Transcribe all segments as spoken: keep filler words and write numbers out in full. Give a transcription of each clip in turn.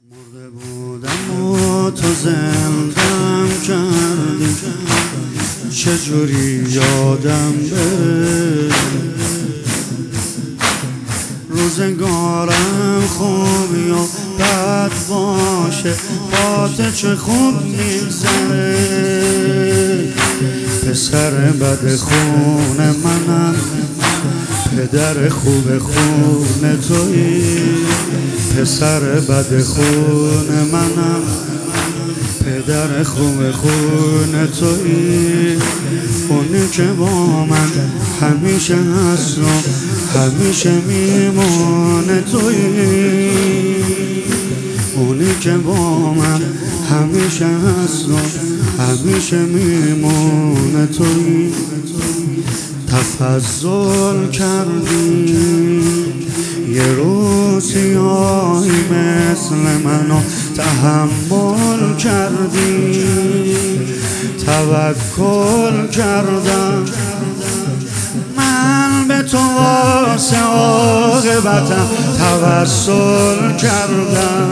مرده بودم و تو زندم کردی، چجوری یادم بره. روزگارم خوب یا بد باشه، با تو چه خوب میگذره. پسر بد خون منم، پدر خوب خون تویی. پسر بد خون منم، پدر خوب خون تویی. اونی که با من همیشه هست و همیشه میمونه تویی. اونی که با من همیشه هست و همیشه میمونه تویی. تفضل کردی یه روز سیاهی مثل منو تحمل کردی. توکل کردم من به تو، واسه عاقبتم توسل کردم.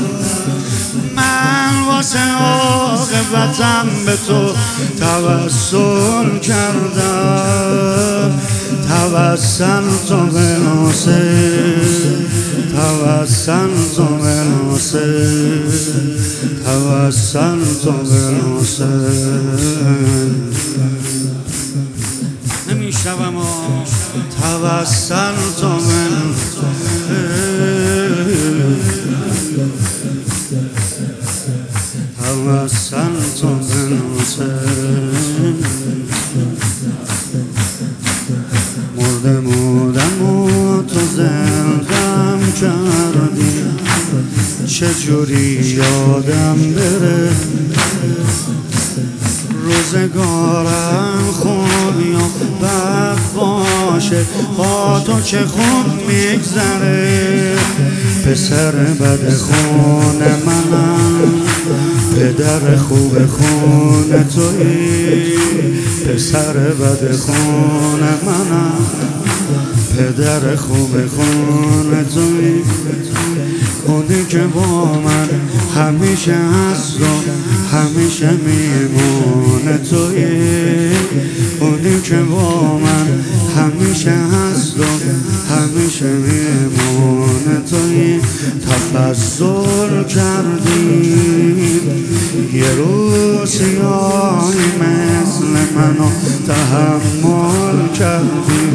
من واسه عاقبتم به تو توسل کردم. توسلت بالحسین، توسلت بالحسین، توسلت بالحسین. نمیشنوم توسلت بالحسین، توسلت بالحسین. مرده بودم و تو زندم کردی، چجوری یادم بره. روزگارم خوب یا بد باشه، با تو چه خوب میگذره. پسر بد خون منم، پدر خوب خون تویی. پسر بد خون منم، پدر خوب خون تویی. اونی که با من همیشه هست و همیشه میمونه تویی. اونی که با من همیشه هست و همیشه میمونه تویی. تفضل کردی یه روز سیاهی مثل منو تحمل کردی.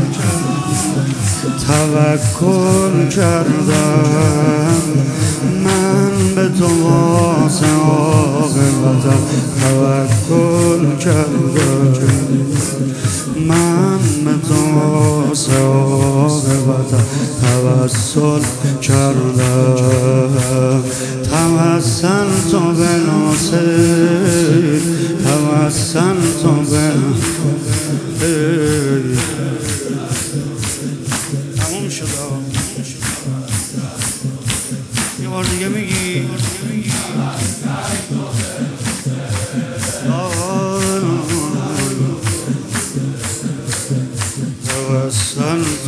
توکل کردم من به تو، واسه عاقبتم توکل کردم. من به تو واسه عاقبتم توسل کردم. توسلت بالحسین، توسلت بالحسین. تموم شد. یه بار دیگه میگی توسلت.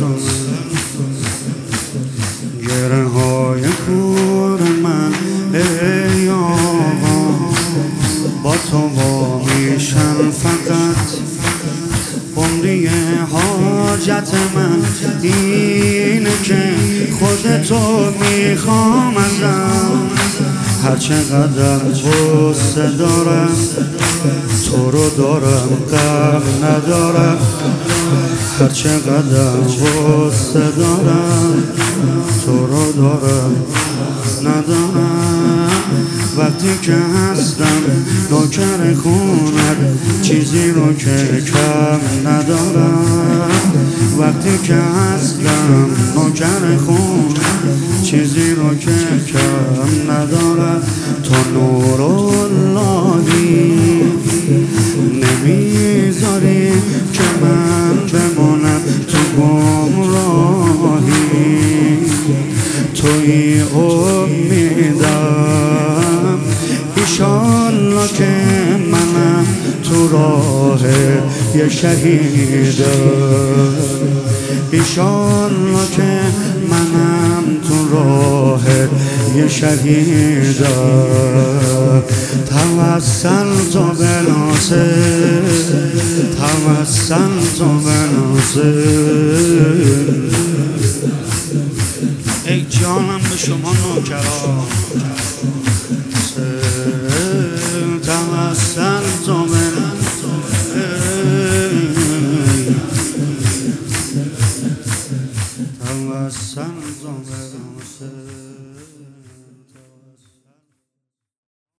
گره های کور من ای آقا، با تو با میشن فقط. عمری حاجت من اینه که خودتو میخوام ازم. هر چقدر غصه دارم تو رو دارم، غم ندارم. هر چقدر غصه دارم تو رو دارم، ندارم. وقتی که هستم نوکر خونت، چیزی رو که کم ندارم. وقتی که هستم نوکر خونت، چیزی رو که کم ندارم. تو نور اللهی نمیذاری که من بمونم تو گمراهی. توی امیدم ایشالله که منم تو راه یه شهیدم. ایشالله که منم تو راه روی شهیدا توسلت به ناصر توسلت به ناصر ای جانم به شما نوکران توسلت به توسلت به